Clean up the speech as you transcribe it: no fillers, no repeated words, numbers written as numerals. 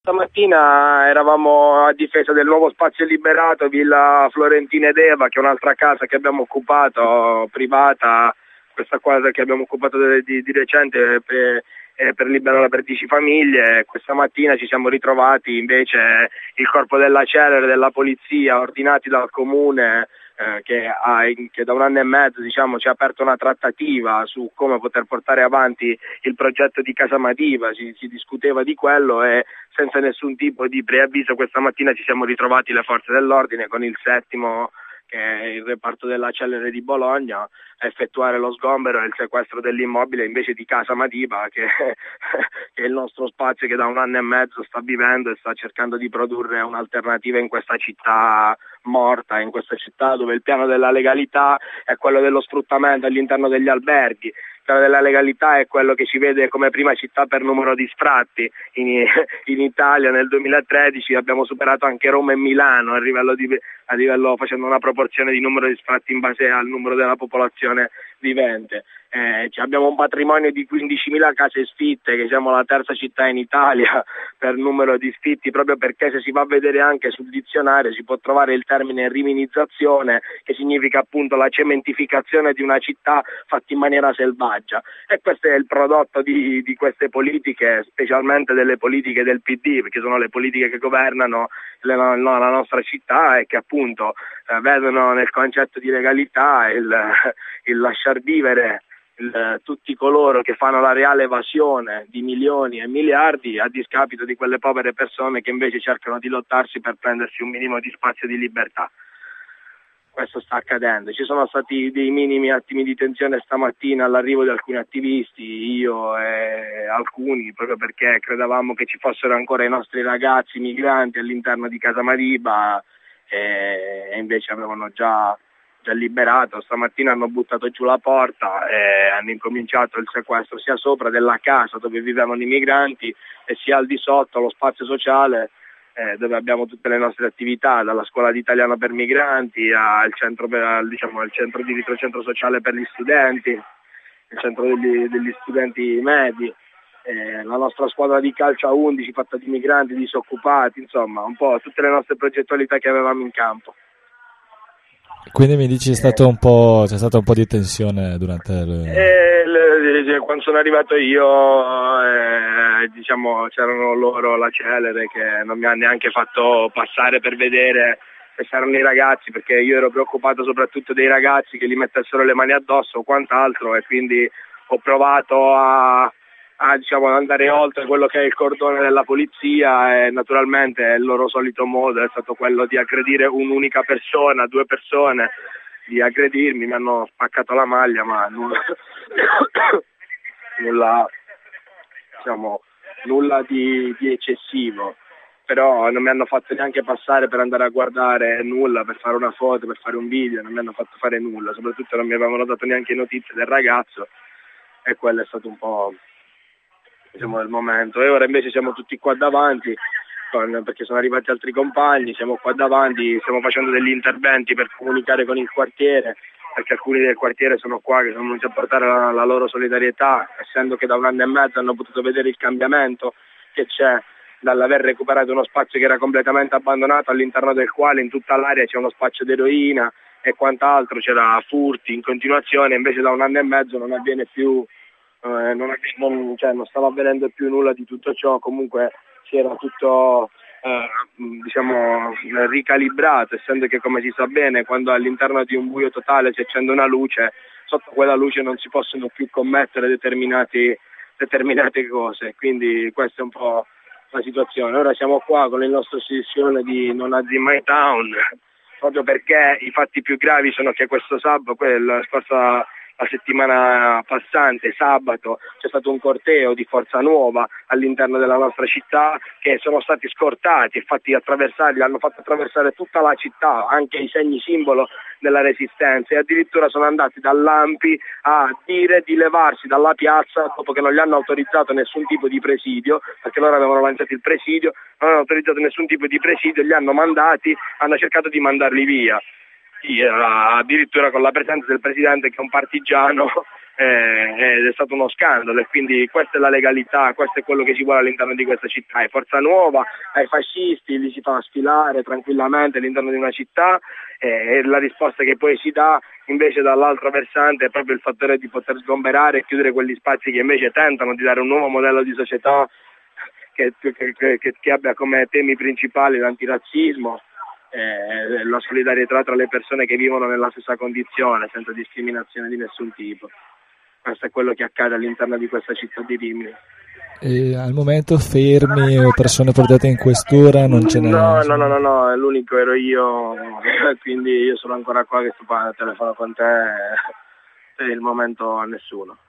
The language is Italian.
Stamattina eravamo a difesa del nuovo spazio liberato, Villa Florentina ed Eva, che è un'altra casa che abbiamo occupato, privata, questa casa che abbiamo occupato di recente per liberarla per 10 famiglie. Questa mattina ci siamo ritrovati invece il corpo della Celere, della polizia, ordinati dal comune, che da 1 anno e mezzo ci ha aperto una trattativa su come poter portare avanti il progetto di Casa Madiba. Si discuteva di quello e senza nessun tipo di preavviso questa mattina ci siamo ritrovati le forze dell'ordine con il 7° che è il reparto della Celere di Bologna, a effettuare lo sgombero e il sequestro dell'immobile invece di Casa Madiba, che è il nostro spazio che da 1 anno e mezzo sta vivendo e sta cercando di produrre un'alternativa in questa città morta, in questa città dove il piano della legalità è quello dello sfruttamento all'interno degli alberghi. Il piano della legalità è quello che ci vede come prima città per numero di sfratti. In Italia nel 2013 abbiamo superato anche Roma e Milano a livello facendo una proporzione di numero di sfratti in base al numero della popolazione vivente. Abbiamo un patrimonio di 15.000 case sfitte, che siamo la 3ª città in Italia per numero di sfitti, proprio perché se si va a vedere anche sul dizionario si può trovare il termine riminizzazione, che significa appunto la cementificazione di una città fatta in maniera selvaggia, e questo è il prodotto di queste politiche, specialmente delle politiche del PD, perché sono le politiche che governano la nostra città e che appunto vedono nel concetto di legalità il lasciar vivere tutti coloro che fanno la reale evasione di milioni e miliardi a discapito di quelle povere persone che invece cercano di lottarsi per prendersi un minimo di spazio di libertà. Questo sta accadendo. Ci sono stati dei minimi attimi di tensione stamattina all'arrivo di alcuni attivisti, io e alcuni, proprio perché credevamo che ci fossero ancora i nostri ragazzi migranti all'interno di Casa Madiba e invece avevano già liberato. Stamattina hanno buttato giù la porta e hanno incominciato il sequestro sia sopra della casa dove vivevano i migranti e sia al di sotto lo spazio sociale dove abbiamo tutte le nostre attività, dalla scuola di italiano per migranti al centro di ritrocentro sociale per gli studenti, il centro degli studenti medi, la nostra squadra di calcio a 11 fatta di migranti, disoccupati, insomma un po' tutte le nostre progettualità che avevamo in campo. Quindi mi dici c'è stato un po' di tensione durante quando sono arrivato io c'erano loro, la Celere, che non mi ha neanche fatto passare per vedere se c'erano i ragazzi, perché io ero preoccupato soprattutto dei ragazzi che gli mettessero le mani addosso o quant'altro, e quindi ho provato a andare oltre quello che è il cordone della polizia, e naturalmente il loro solito modo è stato quello di aggredire un'unica persona, 2 persone, di aggredirmi, mi hanno spaccato la maglia, ma nulla di eccessivo, però non mi hanno fatto neanche passare per andare a guardare nulla, per fare una foto, per fare un video, non mi hanno fatto fare nulla, soprattutto non mi avevano dato neanche notizie del ragazzo, e quello è stato un po' il momento. E ora invece siamo tutti qua davanti, perché sono arrivati altri compagni, siamo qua davanti, stiamo facendo degli interventi per comunicare con il quartiere, perché alcuni del quartiere sono qua che sono venuti a portare la loro solidarietà, essendo che da 1 anno e mezzo hanno potuto vedere il cambiamento che c'è dall'aver recuperato uno spazio che era completamente abbandonato, all'interno del quale in tutta l'area c'è uno spaccio d'eroina e quant'altro, c'era furti in continuazione, invece da 1 anno e mezzo non avviene più, non stava avvenendo più nulla di tutto ciò. Comunque si era tutto ricalibrato, essendo che, come si sa bene, quando all'interno di un buio totale si accende una luce, sotto quella luce non si possono più commettere determinate cose, quindi questa è un po' la situazione. Ora siamo qua con il nostro sessione di Non Nazi My Town, proprio perché i fatti più gravi sono che questo sabato, la settimana passante, sabato, c'è stato un corteo di Forza Nuova all'interno della nostra città, che sono stati scortati e hanno fatto attraversare tutta la città, anche i segni simbolo della resistenza, e addirittura sono andati dall'Ampi a dire di levarsi dalla piazza dopo che non gli hanno autorizzato nessun tipo di presidio, perché loro avevano lanciato il presidio, non hanno autorizzato nessun tipo di presidio, li hanno cercato di mandarli via. Sì, addirittura con la presenza del presidente, che è un partigiano, ed è stato uno scandalo, e quindi questa è la legalità, questo è quello che ci vuole all'interno di questa città. È Forza Nuova, ai fascisti li si fa sfilare tranquillamente all'interno di una città, e la risposta che poi si dà invece dall'altro versante è proprio il fattore di poter sgomberare e chiudere quegli spazi che invece tentano di dare un nuovo modello di società che abbia come temi principali l'antirazzismo, la solidarietà tra le persone che vivono nella stessa condizione, senza discriminazione di nessun tipo. Questo è quello che accade all'interno di questa città di Rimini. E al momento fermi o persone portate in questura non ce n'è? No, l'unico ero io, quindi io sono ancora qua che sto telefono con te, per il momento nessuno.